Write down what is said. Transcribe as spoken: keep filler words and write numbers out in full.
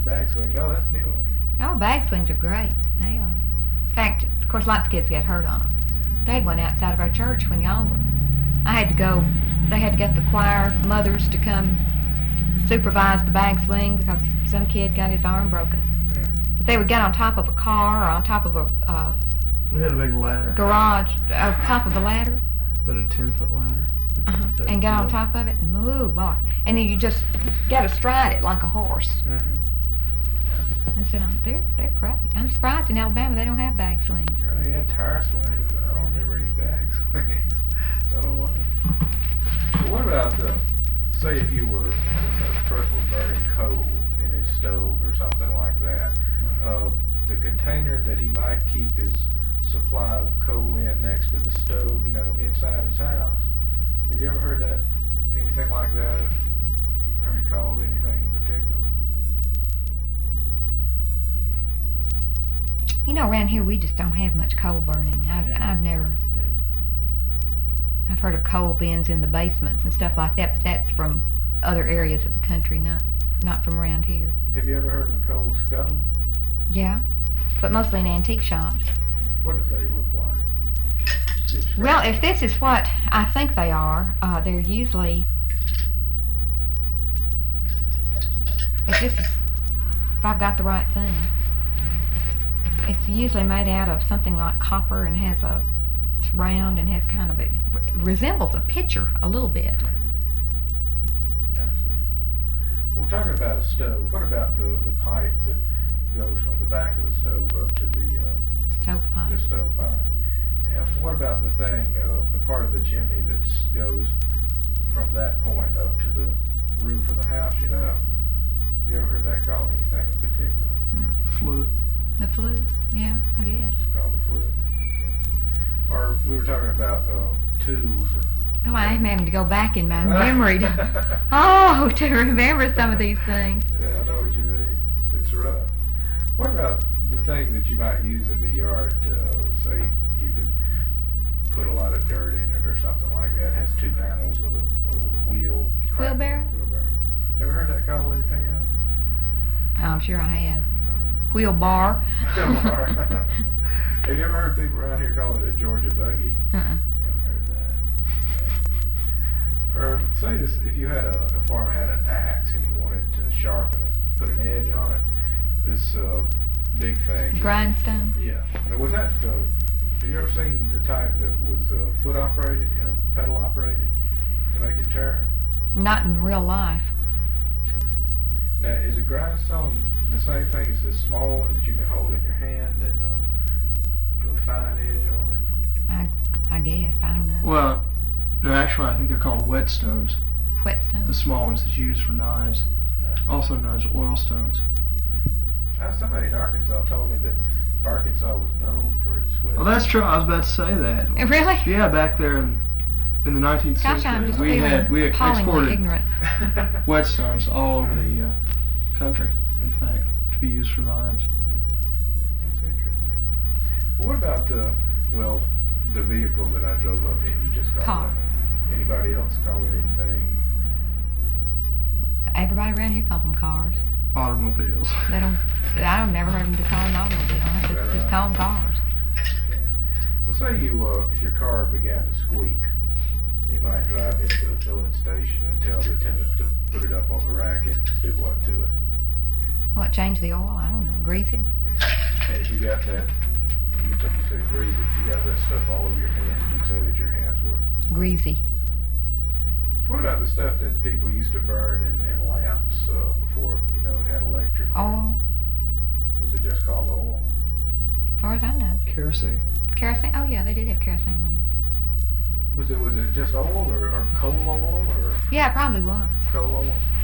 Bag swing. No, that's new on me. Oh, bag swings are great. They are. In fact, of course, lots of kids get hurt on them. They had one outside of our church when y'all were. I had to go. They had to get the choir mothers to come supervise the bag swing because some kid got his arm broken. Yeah. But they would get on top of a car or on top of a uh, We had a big ladder. garage, on top of a ladder, About a ten foot ladder. uh-huh, and get on top of it and move, boy. And then you just gotta stride it like a horse Mm-hmm. and sit on it. They're, they're great. I'm surprised in Alabama they don't have bag swings. Yeah, they had tire swings, but I don't remember any bag swings. Don't know why. But what about the, say if you were, if a person was burning coal in his stove or something like that, uh, the container that he might keep his supply of coal in next to the stove, you know, inside his house. Have you ever heard that, anything like that? Heard it called anything in particular? You know, around here we just don't have much coal burning. I've, I've never, I've heard of coal bins in the basements and stuff like that, but that's from other areas of the country, not, not from around here. Have you ever heard of a coal scuttle? Yeah, but mostly in antique shops. What do they look like? Describe Well, them. if this is what I think they are, uh, they're usually, if this is, if I've got the right thing, it's usually made out of something like copper and has a, it's round and has kind of a, resembles a pitcher a little bit. I see. We're talking about a stove. What about the, the pipe that goes from the back of the stove up to the, uh, Stovepipe. the stovepipe? And what about the thing, uh, the part of the chimney that goes from that point up to the roof of the house, you know? You ever heard that called anything in particular? Flue. The flue, yeah, I guess. It's called the flue. Okay. Or we were talking about, uh, tools and Oh, I'm having to go back in my memory to, oh, to remember some of these things. Yeah, I know what you mean. It's rough. What about the thing that you might use in the yard? Uh, say you could put a lot of dirt in it or something like that. It has two panels with a, with a wheel. Wheelbarrow? Wheelbarrow. Ever heard that called anything else? Oh, I'm sure I have. Wheel bar. Have you ever heard people around here call it a Georgia buggy? Uh-uh. Haven't heard that. Yeah. Or say this, if you had a, a farmer had an axe and he wanted to sharpen it, put an edge on it, this uh, big thing. Grindstone. Yeah. Now was that, uh, have you ever seen the type that was uh, foot operated, you know, pedal operated to make it turn? Not in real life. Now is a grindstone the same thing as the small one that you can hold in your hand and uh, put a fine edge on it? I, I guess. I don't know. Well, they're actually, I think they're called whetstones. Whetstone. The small ones that you use for knives. Also known as oil stones. Uh, somebody in Arkansas told me that Arkansas was known for its wet. Well, that's true. I was about to say that. Uh, Really? Yeah, back there in, in the nineteenth Gosh, I'm century, just we feeling had we appallingly exported ignorant. whetstones all over the uh, country. In fact, to be used for knives. That's interesting. What about the, well, the vehicle that I drove up in? You just called Car. it. Anybody else call it anything? Everybody around here calls them cars. Automobiles. They don't. I've never heard them to call them automobiles. I Is that just, right? just call them cars. Okay. Well, say you, uh, if your car began to squeak, you might drive into the filling station and tell the attendant to put it up on the rack and do what to it? What? Change the oil? I don't know. Grease it? And if you got that, you took you said grease, if you got that stuff all over your hands, you'd say that your hands were. Greasy. What about the stuff that people used to burn in, in lamps uh, before, you know, it had electric? Oil? Was it just called oil? As far as I know. Kerosene. Kerosene? Oh yeah, they did have kerosene lamps. Was it was it just oil or, or coal oil or Yeah, it probably was. coal oil?